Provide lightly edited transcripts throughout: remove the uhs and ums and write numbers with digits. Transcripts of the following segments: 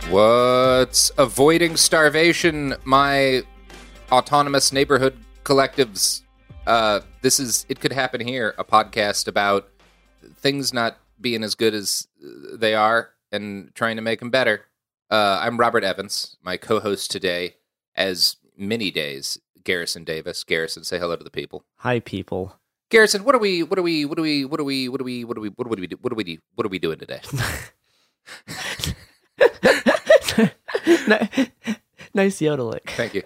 What's avoiding starvation, my autonomous neighborhood collectives? This is It Could Happen Here, a podcast about things not being as good as they are and trying to make them better. I'm Robert Evans, my co-host today, as many days, Garrison Davis. Garrison, say hello to the people. Hi, people. Garrison, what are we doing today? Nice yodeling. Thank you.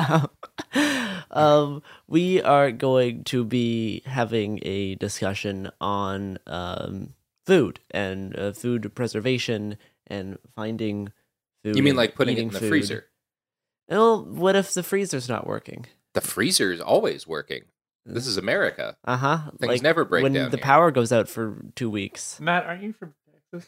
We are going to be having a discussion on food and food preservation and finding food. You mean like putting it in the food. freezer? Well, what if the freezer's not working? The freezer is always working. This is America. Things never break when down the here. power goes out for 2 weeks. Matt, aren't you from Texas?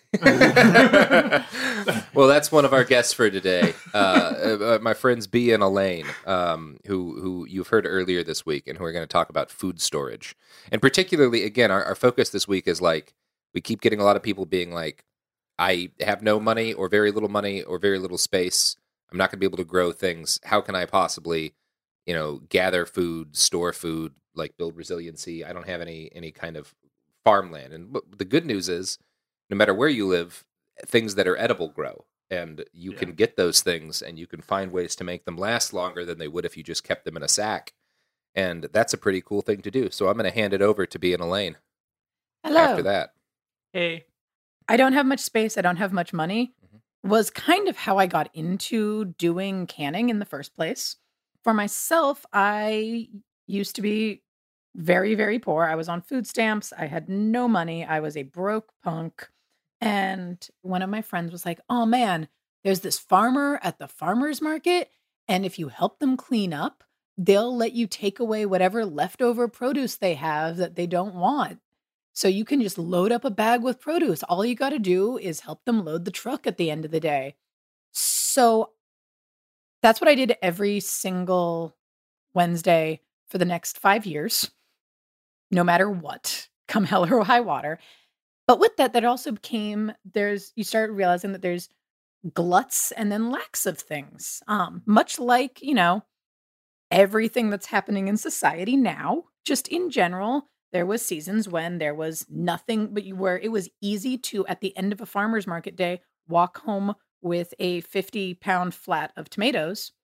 Well, that's one of our guests for today. My friends B and Elaine, who you've heard earlier this week, and who are going to talk about food storage. And particularly, again, our focus this week is like, we keep getting a lot of people being like, I have no money or very little space. I'm not going to be able to grow things. How can I possibly, gather food, store food, like build resiliency? I don't have any kind of farmland. And the good news is, no matter where you live, things that are edible grow. And you can get those things, and you can find ways to make them last longer than they would if you just kept them in a sack. And that's a pretty cool thing to do. So I'm going to hand it over to B and Elaine. Hello. After that. Hey. I don't have much space. I don't have much money. Was kind of how I got into doing canning in the first place. For myself, I used to be very, very poor. I was on food stamps. I had no money. I was a broke punk. And one of my friends was like, oh man, there's this farmer at the farmer's market. And if you help them clean up, they'll let you take away whatever leftover produce they have that they don't want. So you can just load up a bag with produce. All you got to do is help them load the truck at the end of the day. So that's what I did every single Wednesday for the next 5 years, no matter what, come hell or high water. But with that also became, you start realizing that there's gluts and then lacks of things. Much like, everything that's happening in society now, just in general. There was seasons when there was nothing, but where it was easy to, at the end of a farmer's market day, walk home with a 50-pound flat of tomatoes.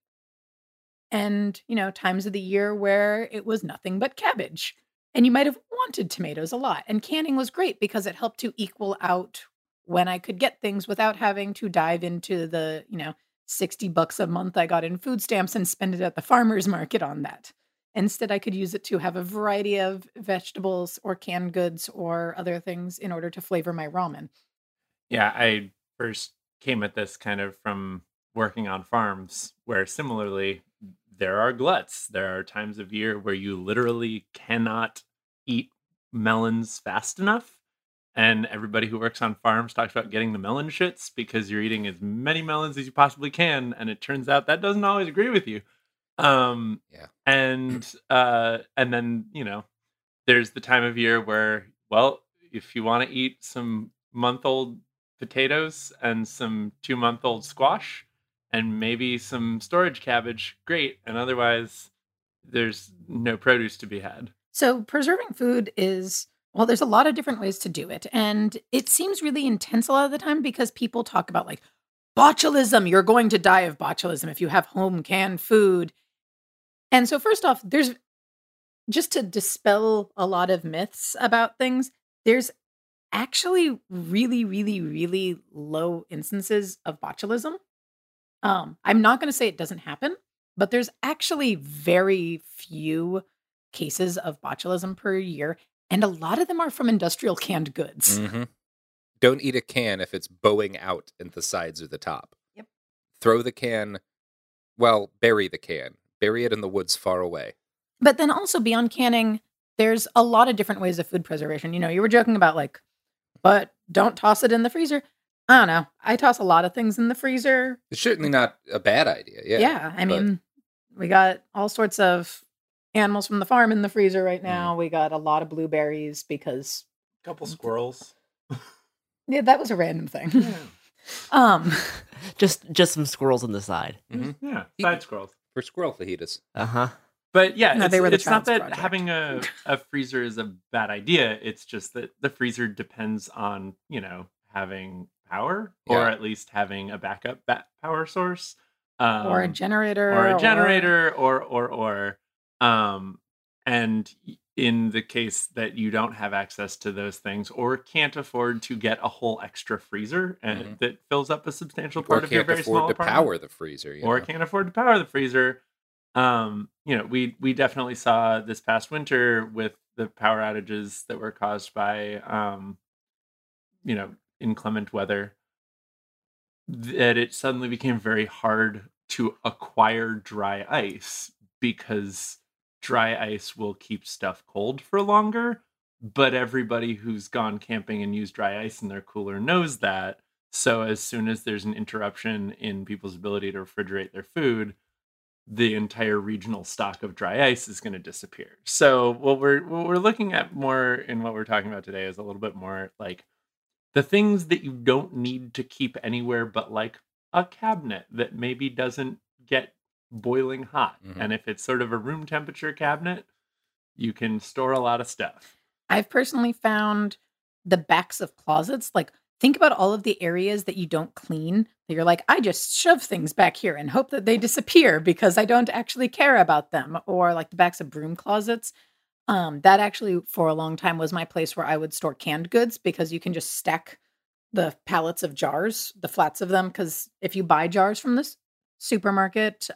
And, times of the year where it was nothing but cabbage. And you might have wanted tomatoes a lot. And canning was great because it helped to equal out when I could get things without having to dive into the, $60 a month I got in food stamps and spend it at the farmer's market on that. Instead, I could use it to have a variety of vegetables or canned goods or other things in order to flavor my ramen. Yeah, I first came at this kind of from working on farms where similarly there are gluts. There are times of year where you literally cannot eat melons fast enough. And everybody who works on farms talks about getting the melon shits because you're eating as many melons as you possibly can. And it turns out that doesn't always agree with you. And then, there's the time of year where, well, if you want to eat some month-old potatoes and some 2-month-old squash and maybe some storage cabbage, great. And otherwise, there's no produce to be had. So preserving food there's a lot of different ways to do it. And it seems really intense a lot of the time because people talk about like botulism. You're going to die of botulism if you have home canned food. And so first off, there's just to dispel a lot of myths about things, there's actually really, really, really low instances of botulism. I'm not going to say it doesn't happen, but there's actually very few cases of botulism per year. And a lot of them are from industrial canned goods. Mm-hmm. Don't eat a can if it's bowing out in the sides or the top. Yep. Throw the can, bury the can. Bury it in the woods far away. But then also beyond canning, there's a lot of different ways of food preservation. You were joking about but don't toss it in the freezer. I don't know. I toss a lot of things in the freezer. It's certainly not a bad idea. Yeah. I mean, we got all sorts of animals from the farm in the freezer right now. We got a lot of blueberries because A couple squirrels. Yeah, that was a random thing. Yeah. just some squirrels on the side. Mm-hmm. Yeah, side scrolls. For squirrel fajitas. Uh-huh. But yeah, No, they were the it's not child's that project. having a freezer is a bad idea. It's just that the freezer depends on, having power, or Yeah. at least having a backup power source. Or a generator. And in the case that you don't have access to those things or can't afford to get a whole extra freezer and that fills up a substantial part Or of your can't very small afford to apartment, power the freezer. or can't afford to power the freezer, we definitely saw this past winter with the power outages that were caused by inclement weather, that it suddenly became very hard to acquire dry ice because dry ice will keep stuff cold for longer. But everybody who's gone camping and used dry ice in their cooler knows that. So as soon as there's an interruption in people's ability to refrigerate their food, the entire regional stock of dry ice is going to disappear. So what we're looking at more in what we're talking about today is a little bit more like the things that you don't need to keep anywhere but like a cabinet that maybe doesn't get boiling hot. Mhm. And if it's sort of a room temperature cabinet, you can store a lot of stuff. I've personally found the backs of closets, like think about all of the areas that you don't clean, that you're like, I just shove things back here and hope that they disappear because I don't actually care about them. Or like the backs of broom closets. That actually for a long time was my place where I would store canned goods because you can just stack the pallets of jars, the flats of them. Because if you buy jars from this supermarket,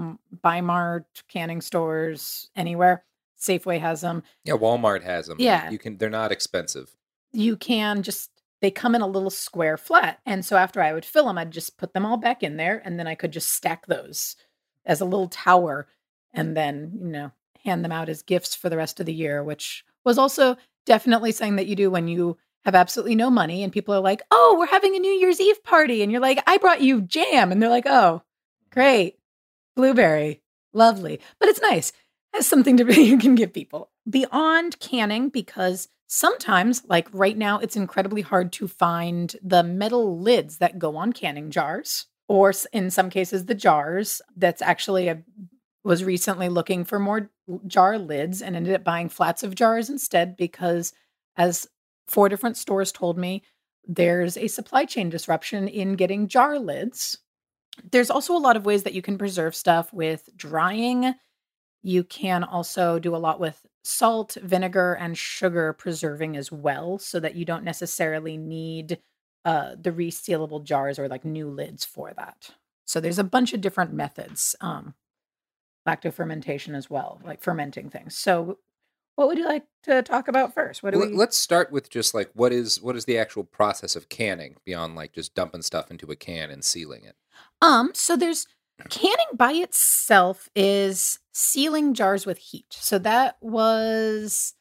Bi-Mart, canning stores, anywhere, Safeway has them. Yeah, Walmart has them. Yeah. They're not expensive. You can they come in a little square flat. And so after I would fill them, I'd just put them all back in there and then I could just stack those as a little tower and then, hand them out as gifts for the rest of the year, which was also definitely something that you do when you have absolutely no money and people are like, oh, we're having a New Year's Eve party. And you're like, I brought you jam. And they're like, oh, great. Blueberry. Lovely. But it's nice. It has something you can give people. Beyond canning, because sometimes, like right now, it's incredibly hard to find the metal lids that go on canning jars, or in some cases, the jars. That's actually was recently looking for more jar lids and ended up buying flats of jars instead because, as 4 different stores told me, there's a supply chain disruption in getting jar lids. There's also a lot of ways that you can preserve stuff with drying. You can also do a lot with salt, vinegar, and sugar preserving as well, so that you don't necessarily need the resealable jars or like new lids for that. So there's a bunch of different methods. Lactofermentation as well, like fermenting things. So what would you like to talk about first? Let's start with just like what is the actual process of canning beyond like just dumping stuff into a can and sealing it? So there's canning by itself is sealing jars with heat. So that was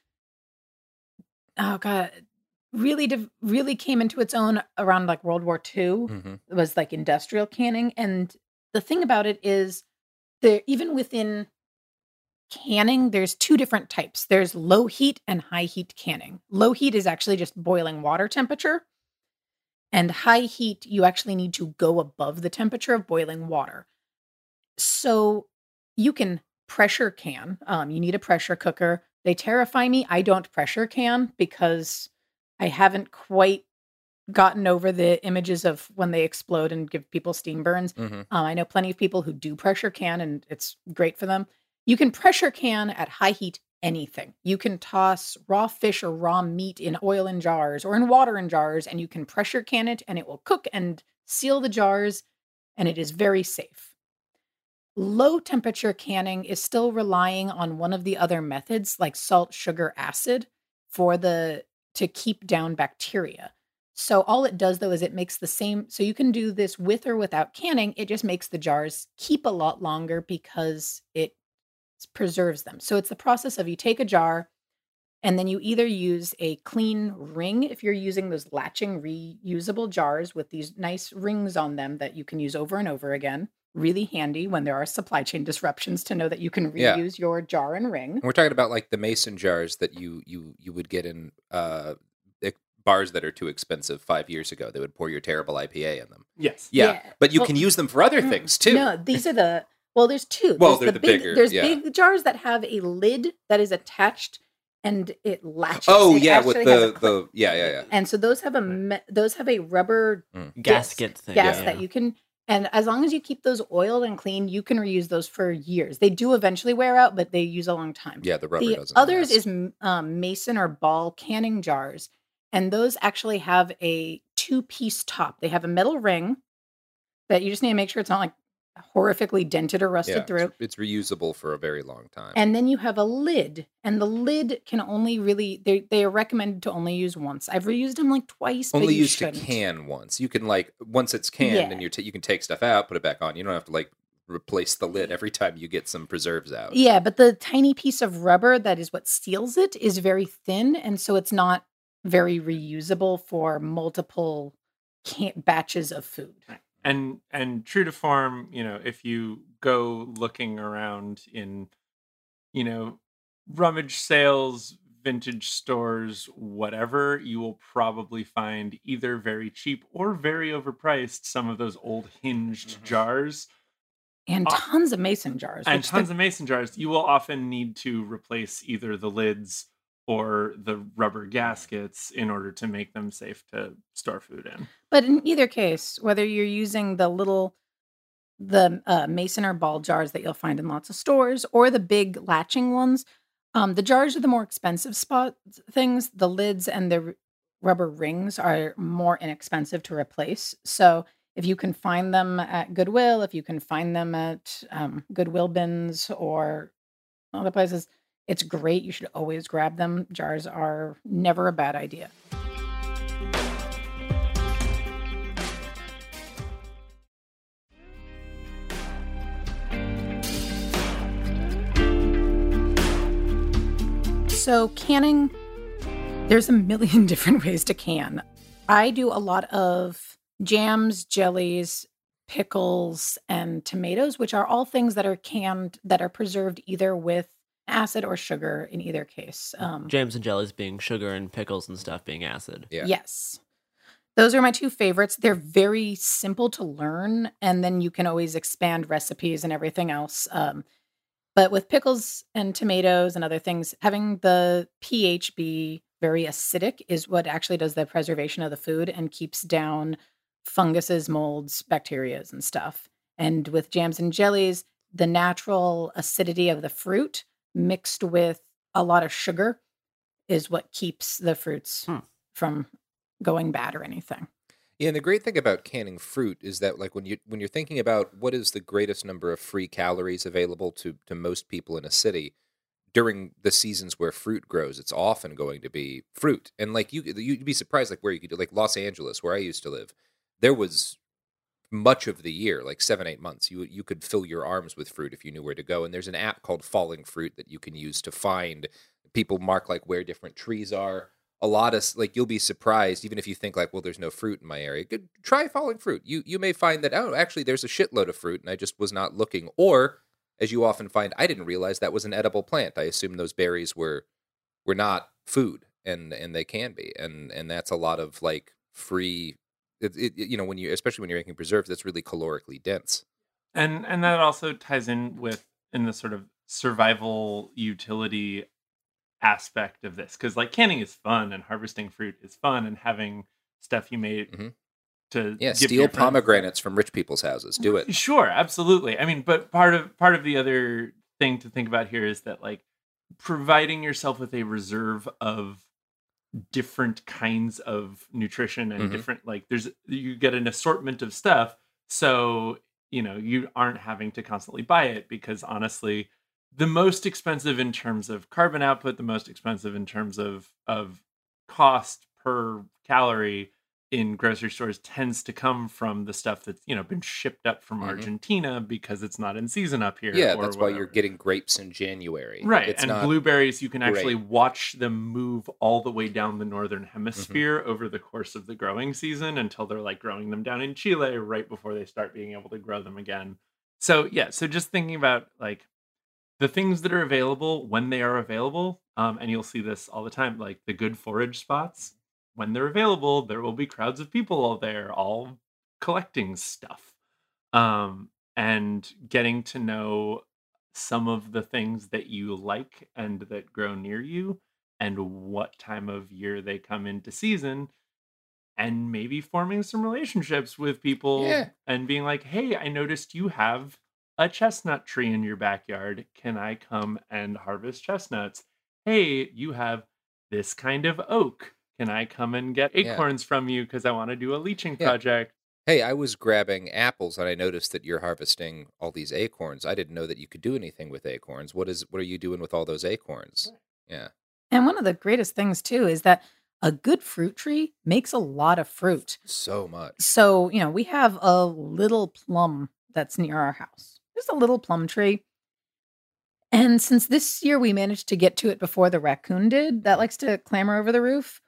really came into its own around like World War II. Mm-hmm. It was like industrial canning. And the thing about it is even within canning, there's 2 different types. There's low heat and high heat canning. Low heat is actually just boiling water temperature. And high heat, you actually need to go above the temperature of boiling water. So you can pressure can. You need a pressure cooker. They terrify me. I don't pressure can because I haven't quite gotten over the images of when they explode and give people steam burns. Mm-hmm. I know plenty of people who do pressure can and it's great for them. You can pressure can at high heat anything. You can toss raw fish or raw meat in oil in jars or in water in jars, and you can pressure can it and it will cook and seal the jars, and it is very safe. Low temperature canning is still relying on one of the other methods like salt, sugar, acid to keep down bacteria. So all it does though is it makes the same, so you can do this with or without canning, it just makes the jars keep a lot longer because it preserves them. So it's the process of you take a jar and then you either use a clean ring if you're using those latching reusable jars with these nice rings on them that you can use over and over again. Really handy when there are supply chain disruptions to know that you can reuse your jar and ring. And we're talking about like the mason jars that you would get in bars that are too expensive 5 years ago. They would pour your terrible IPA in them. Yes. Yeah, Yeah. but you Well, can use them for other things too. No, these are the there's two. Well, There's they're the bigger, There's yeah. big jars that have a lid that is attached and it latches. Oh It yeah, with actually has a clip. the yeah. And so those have a rubber Gasket thing. gas yeah. that you can, and as long as you keep those oiled and clean, you can reuse those for years. They do eventually wear out, but they use a long time. Yeah, the rubber The doesn't. others last. is mason or ball canning jars, and those actually have a two-piece top. They have a metal ring that you just need to make sure it's not like horrifically dented or rusted yeah, through. it's reusable for a very long time. And then you have a lid, and the lid can only really they are recommended to only use once. I've reused them like twice, Only but you used shouldn't. to can once. You can once it's canned Yeah. and you can take stuff out, put it back on. You don't have to replace the lid every time you get some preserves out. Yeah, but the tiny piece of rubber that is what seals it is very thin, and so it's not very reusable for multiple batches of food. And true to form, if you go looking around in, rummage sales, vintage stores, whatever, you will probably find either very cheap or very overpriced some of those old hinged jars. And tons of mason jars. And tons of mason jars. You will often need to replace either the lids or the rubber gaskets in order to make them safe to store food in. But in either case, whether you're using the mason or ball jars that you'll find in lots of stores or the big latching ones, the jars are the more expensive things. The lids and the rubber rings are more inexpensive to replace. So if you can find them at Goodwill, if you can find them at Goodwill bins or other places, it's great. You should always grab them. Jars are never a bad idea. So canning, there's a million different ways to can. I do a lot of jams, jellies, pickles, and tomatoes, which are all things that are canned, that are preserved either with acid or sugar in either case. Jams and jellies being sugar and pickles and stuff being acid. Yeah. Yes. Those are my two favorites. They're very simple to learn, and then you can always expand recipes and everything else. But with pickles and tomatoes and other things, having the pH be very acidic is what actually does the preservation of the food and keeps down funguses, molds, bacterias, and stuff. And with jams and jellies, the natural acidity of the fruit mixed with a lot of sugar is what keeps the fruits from going bad or anything. Yeah, and the great thing about canning fruit is that when you're thinking about what is the greatest number of free calories available to most people in a city during the seasons where fruit grows, it's often going to be fruit. And you'd be surprised where you could Los Angeles, where I used to live, there was much of the year, 7-8 months, you could fill your arms with fruit if you knew where to go. And there's an app called Falling Fruit that you can use to find people mark where different trees are. A lot of you'll be surprised, even if you think well, there's no fruit in my area. Try Falling Fruit. You may find that actually there's a shitload of fruit, and I just was not looking. Or, as you often find, I didn't realize that was an edible plant. I assumed those berries were not food, and they can be, and that's a lot of free. When especially when you're making preserves, that's really calorically dense. And that also ties in the sort of survival utility aspect of this, because canning is fun and harvesting fruit is fun and having stuff you made to steal pomegranates from rich people's houses. Do it. Sure, absolutely. I mean, but part of the other thing to think about here is that providing yourself with a reserve of different kinds of nutrition and different you get an assortment of stuff, so you aren't having to constantly buy it, because honestly the most expensive in terms of carbon output, the most expensive in terms of cost per calorie in grocery stores tends to come from the stuff that's been shipped up from Argentina because it's not in season up here. Yeah, that's why you're getting grapes in January, right? It's and blueberries, you can actually watch them move all the way down the northern hemisphere over the course of the growing season until they're growing them down in Chile right before they start being able to grow them again. So so just thinking about the things that are available when they are available, and you'll see this all the time, the good forage spots. when they're available, there will be crowds of people all there, all collecting stuff. And getting to know some of the things that you like and that grow near you and what time of year they come into season, and maybe forming some relationships with people Yeah. and being like, hey, I noticed you have a chestnut tree in your backyard. Can I come and harvest chestnuts? Hey, you have this kind of oak. Can I come and get Yeah. acorns from you because I want to do a leaching Yeah. project? Hey, I was grabbing apples and I noticed that you're harvesting all these acorns. I didn't know that you could do anything with acorns. What are you doing with all those acorns? Yeah. And one of the greatest things too is that a good fruit tree makes a lot of fruit. So much. So, we have a little plum that's near our house. There's a little plum tree. And since this year we managed to get to it before the raccoon did, that likes to clamber over the roof,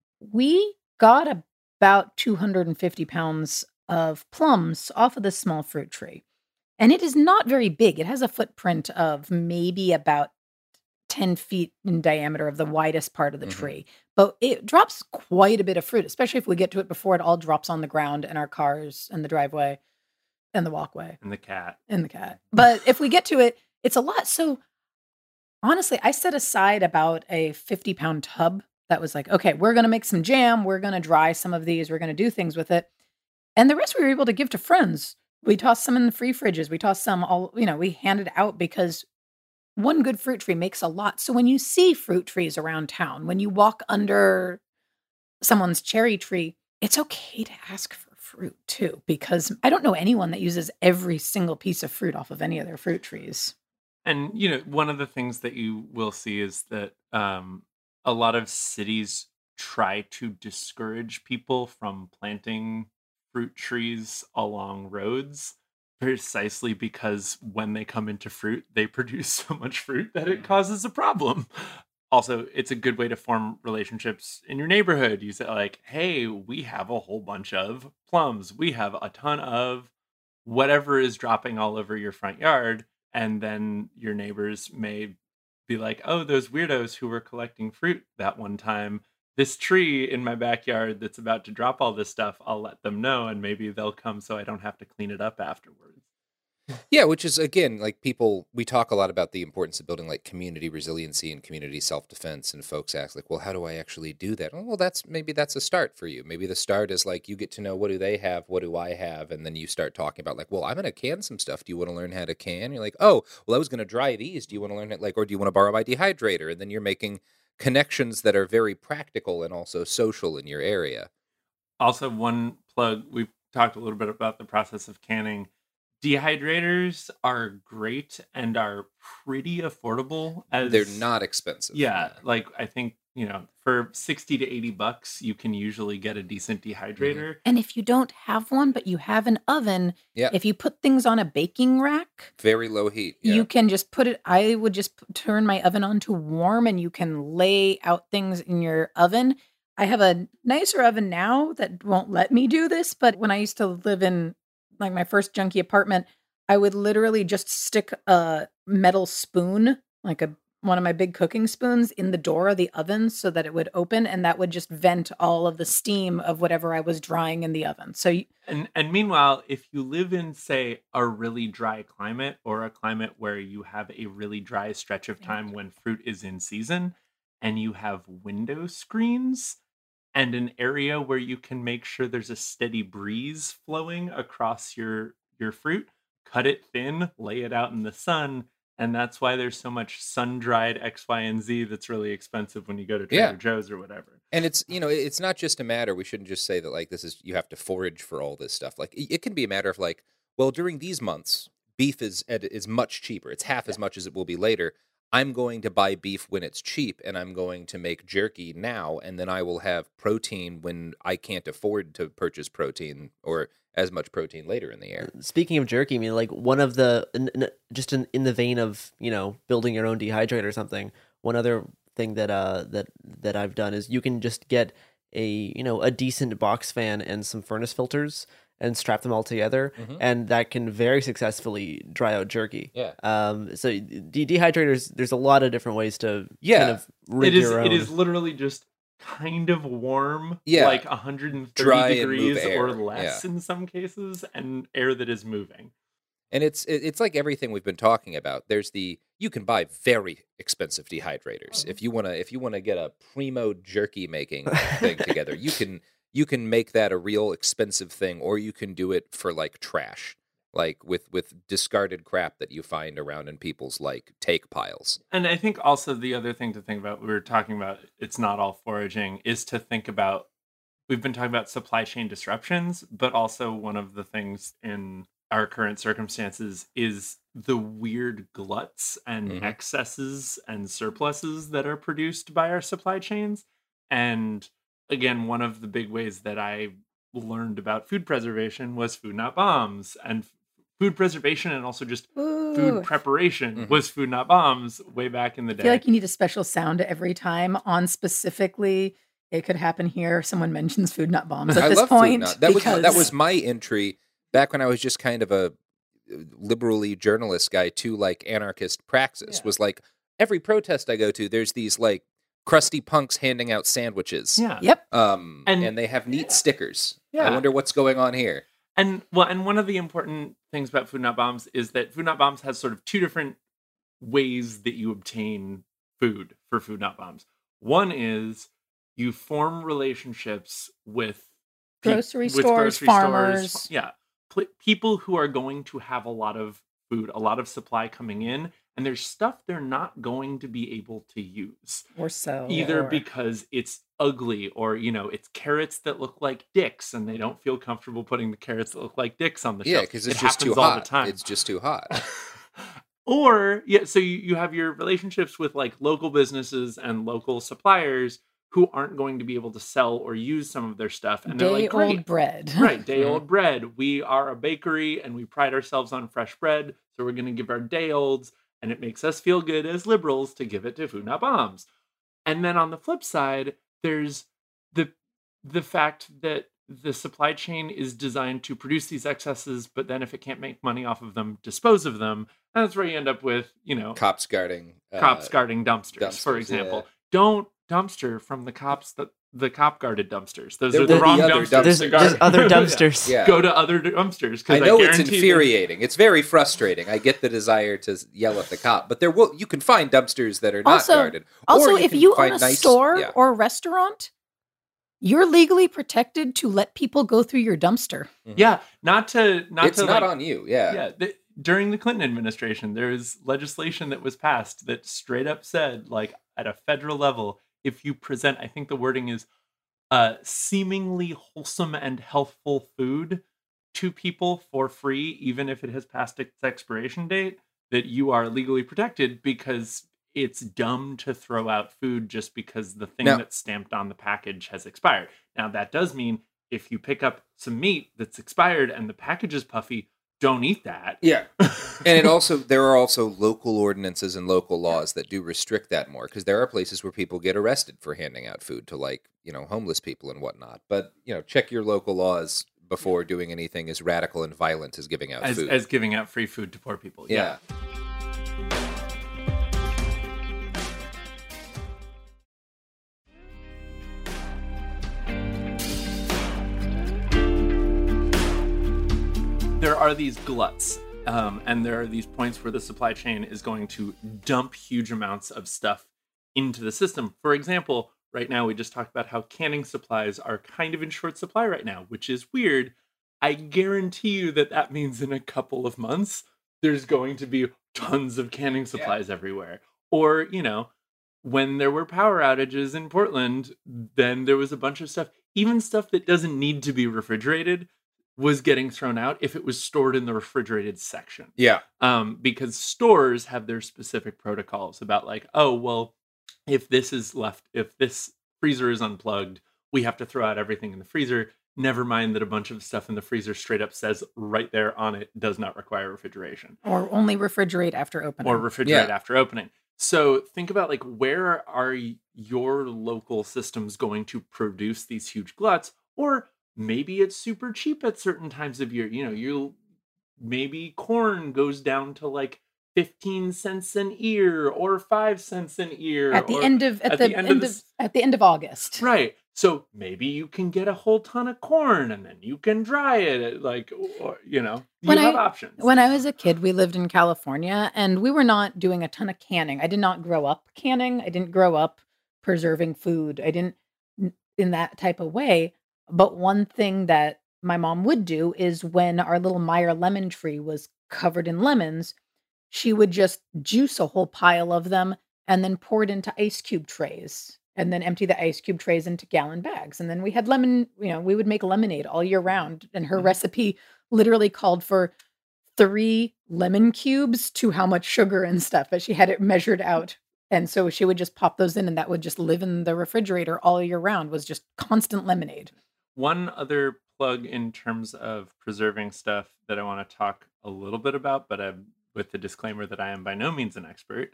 we got about 250 pounds of plums off of this small fruit tree. And it is not very big. It has a footprint of maybe about 10 feet in diameter of the widest part of the Mhm. tree. But it drops quite a bit of fruit, especially if we get to it before it all drops on the ground in our cars and the driveway and the walkway And the cat. and the cat. But if we get to it, it's a lot. So honestly, I set aside about a 50-pound tub that was like, okay, we're going to make some jam. We're going to dry some of these. We're going to do things with it. And the rest we were able to give to friends. We tossed some in the free fridges. We tossed some we handed out because one good fruit tree makes a lot. So when you see fruit trees around town, when you walk under someone's cherry tree, it's okay to ask for fruit too, because I don't know anyone that uses every single piece of fruit off of any of their fruit trees. And one of the things that you will see is that a lot of cities try to discourage people from planting fruit trees along roads, precisely because when they come into fruit, they produce so much fruit that it causes a problem. Also, it's a good way to form relationships in your neighborhood. You say like, hey, we have a whole bunch of plums. We have a ton of whatever is dropping all over your front yard. And then your neighbors may be like, oh, those weirdos who were collecting fruit that one time, this tree in my backyard that's about to drop all this stuff, I'll let them know and maybe they'll come so I don't have to clean it up afterwards. Yeah, which is, again, like we talk a lot about the importance of building like community resiliency and community self-defense, and folks ask like, well, how do I actually do that? Oh, well, that's a start for you. Maybe the start is like you get to know, what do they have, what do I have, and then you start talking about like, well, I'm going to can some stuff. Do you want to learn how to can? You're like, oh, well, I was going to dry these. Do you want to learn it, like, or do you want to borrow my dehydrator? And then you're making connections that are very practical and also social in your area. Also, one plug, we've talked a little bit about the process of canning. Dehydrators are great and are pretty affordable. They're not expensive. Yeah, like I think, for 60 to 80 bucks, you can usually get a decent dehydrator. And if you don't have one, but you have an oven, Yeah. if you put things on a baking rack, Very low heat. Yeah. you can just put it, I would just turn my oven on to warm and you can lay out things in your oven. I have a nicer oven now that won't let me do this, but when I used to live in like my first junky apartment, I would literally just stick a metal spoon, like one of my big cooking spoons, in the door of the oven so that it would open, and that would just vent all of the steam of whatever I was drying in the oven. So And meanwhile, if you live in, say, a really dry climate, or a climate where you have a really dry stretch of time when fruit is in season, and you have window screens and an area where you can make sure there's a steady breeze flowing across your fruit, cut it thin, lay it out in the sun, and that's why there's so much sun-dried X, Y, and Z that's really expensive when you go to Trader Joe's or whatever. And it's, it's not just a matter, we shouldn't just say that like you have to forage for all this stuff. Like it can be a matter of like, well, during these months, beef is much cheaper. It's half as much as it will be later. I'm going to buy beef when it's cheap, and I'm going to make jerky now, and then I will have protein when I can't afford to purchase protein or as much protein later in the year. Speaking of jerky, I mean, like one of the, just in the vein of, building your own dehydrator or something, one other thing that I've done is you can just get a decent box fan and some furnace filters and strap them all together, and that can very successfully dry out jerky. Yeah. So dehydrators, there's a lot of different ways to kind of rig your own. It is literally just kind of warm, Yeah. like 130 Dry and move degrees or air. less in some cases, and air that is moving. And it's like everything we've been talking about. You can buy very expensive dehydrators. If you wanna get a primo jerky making thing together, you can make that a real expensive thing, or you can do it for like trash, like with discarded crap that you find around in people's like take piles. And I think also the other thing to think about, we were talking about, it's not all foraging, is to think about, we've been talking about supply chain disruptions, but also one of the things in our current circumstances is the weird gluts and Mhm. excesses and surpluses that are produced by our supply chains. And again, one of the big ways that I learned about food preservation was Food Not Bombs. And food preservation and also just Ooh. food preparation Mhm. was Food Not Bombs way back in the I day. feel like you need a special sound every time on specifically. It could happen here. Someone mentions Food Not Bombs at I this love point. Food Not. because That was my entry back when I was just kind of a liberally journalist guy to like anarchist praxis. Yeah. Was like every protest I go to, there's these like crusty punks handing out sandwiches. Yeah. Yep. And they have neat stickers. I Yeah. wonder what's going on here. And one of the important things about Food Not Bombs is that Food Not Bombs has sort of two different ways that you obtain food for Food Not Bombs. One is you form relationships with Grocery stores, farmers. Yeah, people who are going to have a lot of food, a lot of supply coming in, and there's stuff they're not going to be able to use. Or so. Either or- because it's ugly, or it's carrots that look like dicks and they don't feel comfortable putting the carrots that look like dicks on the Yeah, shelf. because It it's just too happens all hot. the time. It's just too hot. Or so you have your relationships with like local businesses and local suppliers who aren't going to be able to sell or use some of their stuff, and they're like, day-old great, bread. right, day old bread. We are a bakery and we pride ourselves on fresh bread, so we're going to give our day olds, and it makes us feel good as liberals to give it to Food Not Bombs. And then on the flip side, there's the fact that the supply chain is designed to produce these excesses, but then if it can't make money off of them, dispose of them. And that's where you end up with, Cops guarding. cops guarding dumpsters, for dumpsters, example. yeah. Don't dumpster from the cops the cop guarded dumpsters. Those There are the will be wrong other dumpsters. There's to guard. other Yeah. dumpsters. Yeah. Go to other dumpsters. 'Cause I know it's guarantee that- infuriating. It's very frustrating. I get the desire to yell at the cop, but you can find dumpsters that are not Also- guarded. Also, Or if can you own find a nice- store yeah. or a restaurant, you're legally protected to let people go through your dumpster. Yeah, not to it's not like, on you. Yeah. Yeah, during the Clinton administration, there was legislation that was passed that straight up said, like, at a federal level, if you present, I think the wording is, seemingly wholesome and healthful food to people for free, even if it has passed its expiration date, that you are legally protected, because it's dumb to throw out food just because the thing Now- that's stamped on the package has expired. Now, that does mean if you pick up some meat that's expired and the package is puffy, don't eat that. Yeah. And there are also local ordinances and local laws that do restrict that more, because there are places where people get arrested for handing out food to homeless people and whatnot. But check your local laws before doing anything as radical and violent as giving out food. As giving out free food to poor people. Yeah. There are these gluts, and there are these points where the supply chain is going to dump huge amounts of stuff into the system. For example, right now we just talked about how canning supplies are kind of in short supply right now, which is weird. I guarantee you that means in a couple of months, there's going to be tons of canning supplies everywhere. Or, when there were power outages in Portland, then there was a bunch of stuff, even stuff that doesn't need to be refrigerated, was getting thrown out if it was stored in the refrigerated section. Yeah. Because stores have their specific protocols about like, oh, well, if this freezer is unplugged, we have to throw out everything in the freezer. Never mind that a bunch of stuff in the freezer straight up says right there on it does not require refrigeration. Or only refrigerate after opening. Or refrigerate Yeah. after opening. So think about like, where are your local systems going to produce these huge gluts? Or maybe it's super cheap at certain times of year. Maybe corn goes down to like 15 cents an ear or 5 cents an ear At the or end of at the end of August. right. So maybe you can get a whole ton of corn and then you can dry it, like, or, you know, you have options. When I was a kid, we lived in California and we were not doing a ton of canning. I did not grow up canning. I didn't grow up preserving food. I didn't in that type of way. But one thing that my mom would do is when our little Meyer lemon tree was covered in lemons, she would just juice a whole pile of them and then pour it into ice cube trays and then empty the ice cube trays into gallon bags. And then we had we would make lemonade all year round. And her recipe literally called for 3 lemon cubes to how much sugar and stuff, but she had it measured out. And so she would just pop those in and that would just live in the refrigerator all year round, was just constant lemonade. One other plug in terms of preserving stuff that I want to talk a little bit about, but with the disclaimer that I am by no means an expert.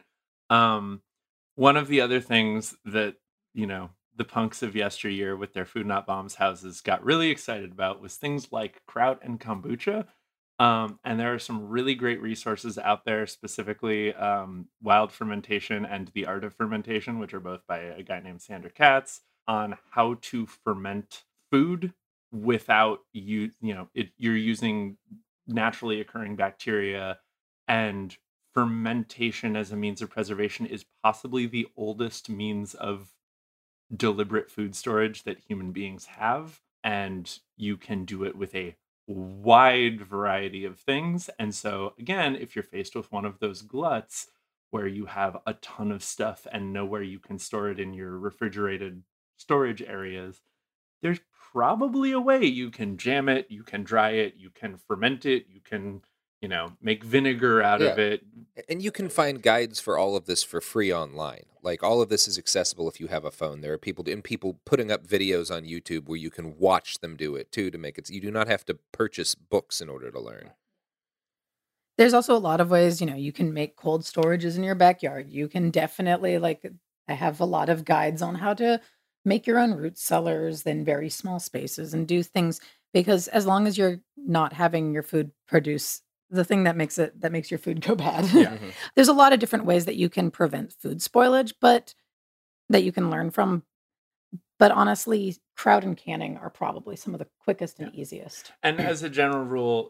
One of the other things that, the punks of yesteryear with their Food Not Bombs houses got really excited about was things like kraut and kombucha. And there are some really great resources out there, specifically Wild Fermentation and The Art of Fermentation, which are both by a guy named Sandra Katz, on how to ferment food without you're using naturally occurring bacteria. And fermentation as a means of preservation is possibly the oldest means of deliberate food storage that human beings have. And you can do it with a wide variety of things. And so again, if you're faced with one of those gluts where you have a ton of stuff and nowhere you can store it in your refrigerated storage areas, there's probably a way you can jam it, you can dry it, you can ferment it, you can make vinegar out of it. And you can find guides for all of this for free online. Like, all of this is accessible if you have a phone. There are people putting up videos on YouTube where you can watch them do it too, to make it. You do not have to purchase books in order to learn. There's also a lot of ways, you can make cold storages in your backyard. You can definitely, I have a lot of guides on how to make your own root cellars in very small spaces and do things, because as long as you're not having your food produce the thing that makes your food go bad. Yeah. There's a lot of different ways that you can prevent food spoilage, but that you can learn from. But honestly, kraut and canning are probably some of the quickest and easiest. And as a general rule,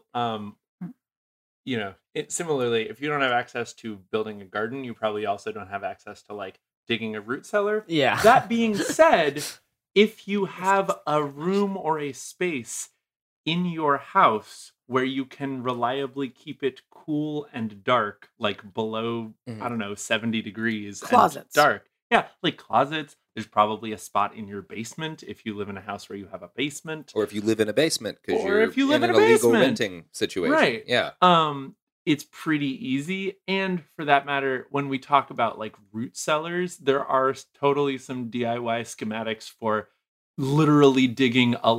similarly, if you don't have access to building a garden, you probably also don't have access to digging a root cellar. Yeah. That being said, if you have a room or a space in your house where you can reliably keep it cool and dark, below, 70 degrees. Closets. And dark. Yeah, closets. There's probably a spot in your basement if you live in a house where you have a basement. Or if you live in a basement because you're if you live in an a illegal basement. renting situation. Right. Yeah. It's pretty easy. And for that matter, when we talk about root cellars, there are totally some DIY schematics for literally digging a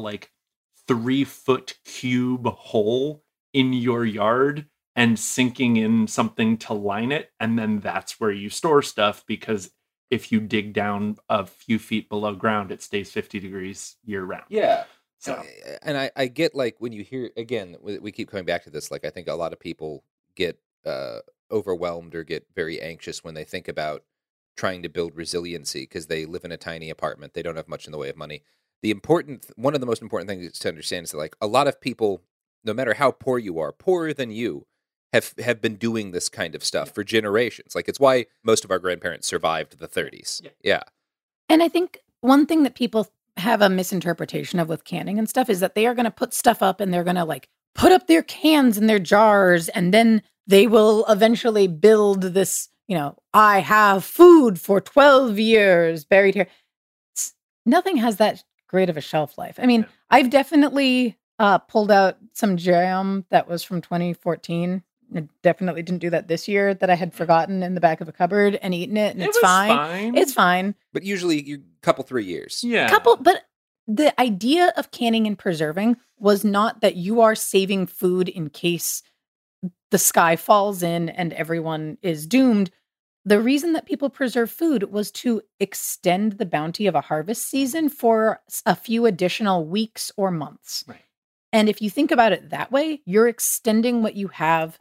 3-foot cube hole in your yard and sinking in something to line it. And then that's where you store stuff, because if you dig down a few feet below ground, it stays 50 degrees year round. Yeah. So, and I get when you hear, again, we keep coming back to this, I think a lot of people get overwhelmed or get very anxious when they think about trying to build resiliency because they live in a tiny apartment. They don't have much in the way of money. One of the most important things to understand is that a lot of people, no matter how poor you are, poorer than you, have been doing this kind of stuff for generations. It's why most of our grandparents survived the 30s. Yeah. And I think one thing that people have a misinterpretation of with canning and stuff is that they are going to put stuff up and they're going to put up their cans in their jars, and then they will eventually build this, I have food for 12 years buried here. Nothing has that great of a shelf life. I mean, I've definitely pulled out some jam that was from 2014. I definitely didn't do that this year, that I had forgotten in the back of a cupboard and eaten it, and it's fine. It's fine. But usually you couple 3 years. Yeah. But the idea of canning and preserving was not that you are saving food in case the sky falls in and everyone is doomed. The reason that people preserve food was to extend the bounty of a harvest season for a few additional weeks or months. Right. And if you think about it that way, you're extending what you have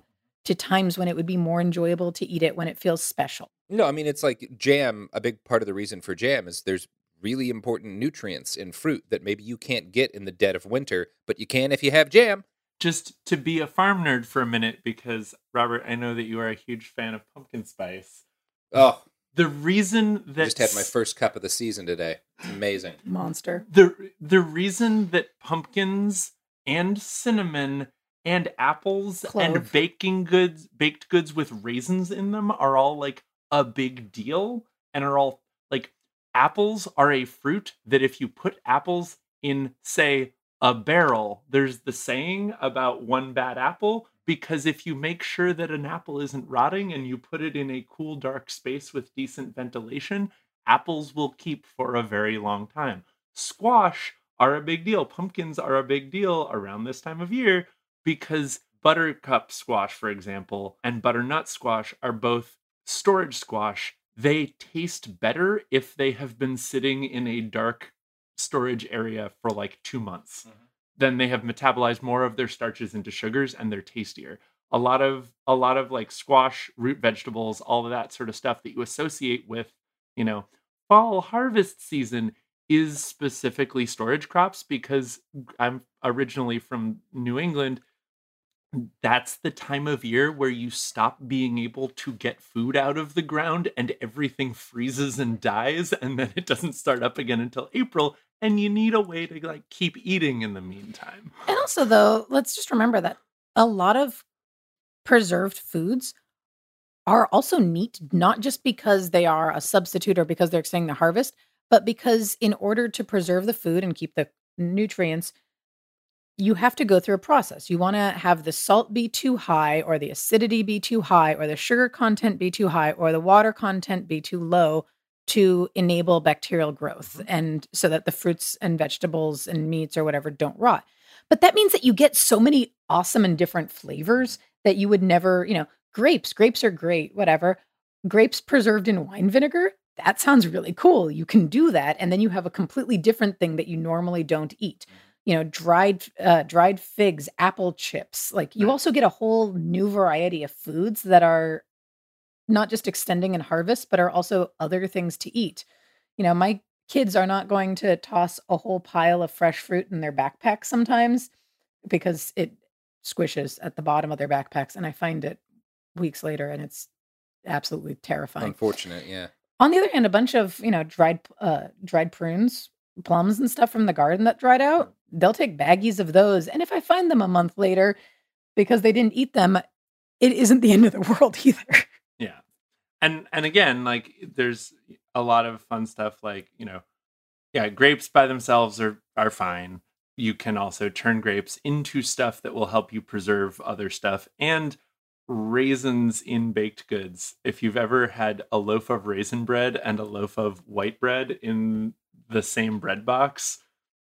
to times when it would be more enjoyable to eat it when it feels special. No, I mean, it's like jam. A big part of the reason for jam is there's really important nutrients in fruit that maybe you can't get in the dead of winter, but you can if you have jam. Just to be a farm nerd for a minute, because Robert, I know that you are a huge fan of pumpkin spice. Oh, The reason I that just had my first cup of the season today. It's amazing. Monster. the reason that pumpkins and cinnamon and apples and Clove. baked goods with raisins in them are all like a big deal, and are all like, apples are a fruit that if you put apples in, say, a barrel, there's the saying about one bad apple, because if you make sure that an apple isn't rotting and you put it in a cool, dark space with decent ventilation, apples will keep for a very long time. Squash are a big deal. Pumpkins are a big deal around this time of year, because buttercup squash, for example, and butternut squash are both storage squash. They taste better if they have been sitting in a dark storage area for like 2 months. Then they have metabolized more of their starches into sugars, and they're tastier. A lot of like squash, root vegetables, all of that sort of stuff that you associate with, fall harvest season is specifically storage crops, because I'm originally from New England. That's the time of year where you stop being able to get food out of the ground and everything freezes and dies, and then it doesn't start up again until April, and you need a way to like keep eating in the meantime. And also, though, let's just remember that a lot of preserved foods are also neat, not just because they are a substitute or because they're extending the harvest, but because in order to preserve the food and keep the nutrients, you have to go through a process. You want to have the salt be too high, or the acidity be too high, or the sugar content be too high, or the water content be too low to enable bacterial growth, and so that the fruits and vegetables and meats or whatever don't rot. But that means that you get so many awesome and different flavors that you would never, grapes are great, whatever. Grapes preserved in wine vinegar, that sounds really cool. You can do that, and then you have a completely different thing that you normally don't eat. Dried figs, apple chips. Like, you also get a whole new variety of foods that are not just extending in harvest, but are also other things to eat. My kids are not going to toss a whole pile of fresh fruit in their backpack sometimes, because it squishes at the bottom of their backpacks, and I find it weeks later, and it's absolutely terrifying. Unfortunate, yeah. On the other hand, a bunch of, dried prunes, plums and stuff from the garden that dried out, they'll take baggies of those. And if I find them a month later because they didn't eat them, it isn't the end of the world either. Yeah. And again, like, there's a lot of fun stuff, like, grapes by themselves are fine. You can also turn grapes into stuff that will help you preserve other stuff. And raisins in baked goods. If you've ever had a loaf of raisin bread and a loaf of white bread in the same bread box,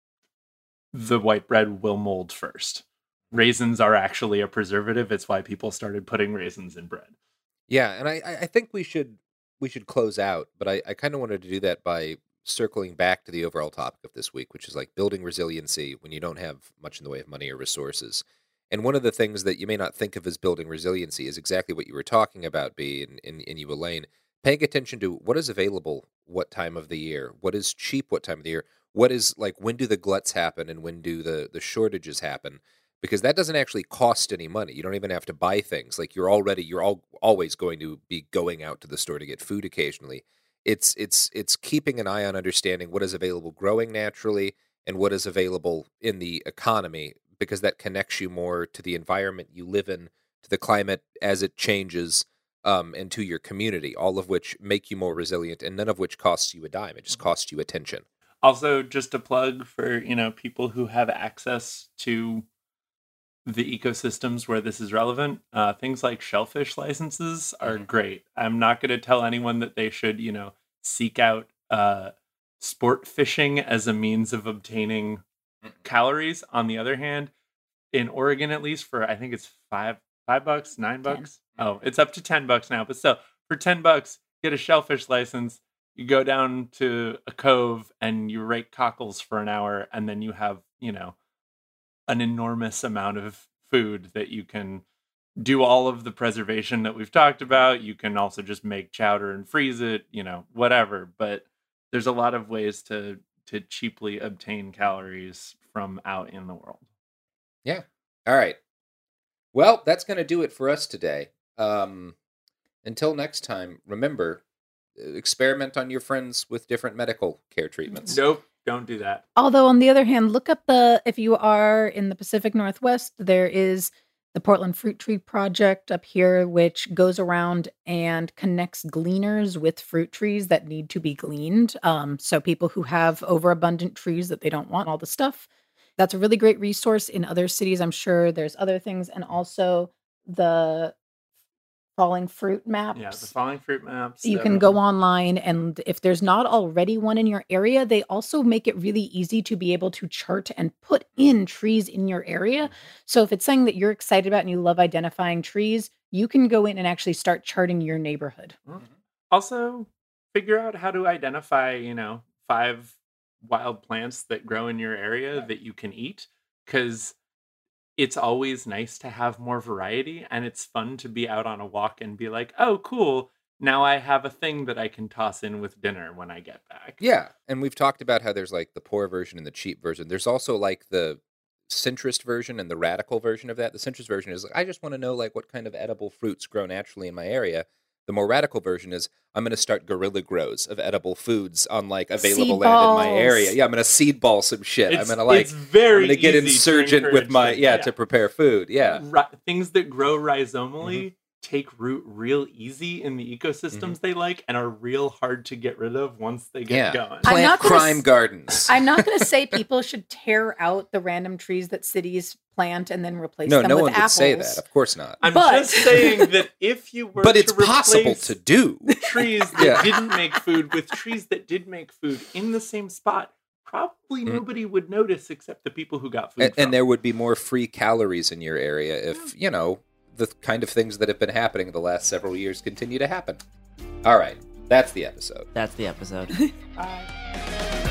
the white bread will mold first. Raisins are actually a preservative. It's why people started putting raisins in bread. Yeah, and I think we should close out, but I kind of wanted to do that by circling back to the overall topic of this week, which is like building resiliency when you don't have much in the way of money or resources. And one of the things that you may not think of as building resiliency is exactly what you were talking about, B, and you, Elaine, paying attention to what is available, what time of the year, what is cheap, what time of the year, what is like, when do the gluts happen and when do the shortages happen? Because that doesn't actually cost any money. You don't even have to buy things. Like, you're always going to be going out to the store to get food occasionally. It's keeping an eye on understanding what is available growing naturally and what is available in the economy, because that connects you more to the environment you live in, to the climate as it changes, and to your community, all of which make you more resilient, and none of which costs you a dime. It just costs you attention. Also, just a plug for, people who have access to the ecosystems where this is relevant. Things like shellfish licenses are great. I'm not going to tell anyone that they should, seek out sport fishing as a means of obtaining calories. On the other hand, in Oregon, at least, for I think it's $5, $9. Oh, it's up to $10 now. But still, for $10, get a shellfish license. You go down to a cove and you rake cockles for an hour, and then you have, an enormous amount of food that you can do all of the preservation that we've talked about. You can also just make chowder and freeze it, whatever. But there's a lot of ways to cheaply obtain calories from out in the world. Yeah. All right. Well, that's going to do it for us today. Until next time, remember, experiment on your friends with different medical care treatments. Nope, don't do that. Although, on the other hand, look up if you are in the Pacific Northwest, there is the Portland Fruit Tree Project up here, which goes around and connects gleaners with fruit trees that need to be gleaned. So people who have overabundant trees that they don't want all the stuff. That's a really great resource. In other cities, I'm sure there's other things. And also the falling fruit maps. Yeah, the falling fruit maps. You can go online, and if there's not already one in your area, they also make it really easy to be able to chart and put in trees in your area. So if it's something that you're excited about and you love identifying trees, you can go in and actually start charting your neighborhood. Also, figure out how to identify, 5 wild plants that grow in your area that you can eat, because it's always nice to have more variety, and it's fun to be out on a walk and be like, oh, cool, now I have a thing that I can toss in with dinner when I get back. Yeah, and we've talked about how there's like the poor version and the cheap version. There's also like the centrist version and the radical version of that. The centrist version is like, I just want to know like what kind of edible fruits grow naturally in my area. The more radical version is, I'm going to start guerrilla grows of edible foods on like available land in my area. Yeah, I'm going to seed ball some shit. I'm going to like, I'm going to get insurgent with my, to prepare food. Yeah. Things that grow rhizomally take root real easy in the ecosystems they like and are real hard to get rid of once they get going. Plant crime gardens. I'm not going to say people should tear out the random trees that cities plant and then replace them with apples. No one would say that. Of course not. I'm just saying that if you were but it's possible to do. Trees that didn't make food with trees that did make food in the same spot, probably nobody would notice except the people who got food. And there would be more free calories in your area if, the kind of things that have been happening the last several years continue to happen. All right. That's the episode. That's the episode. Bye.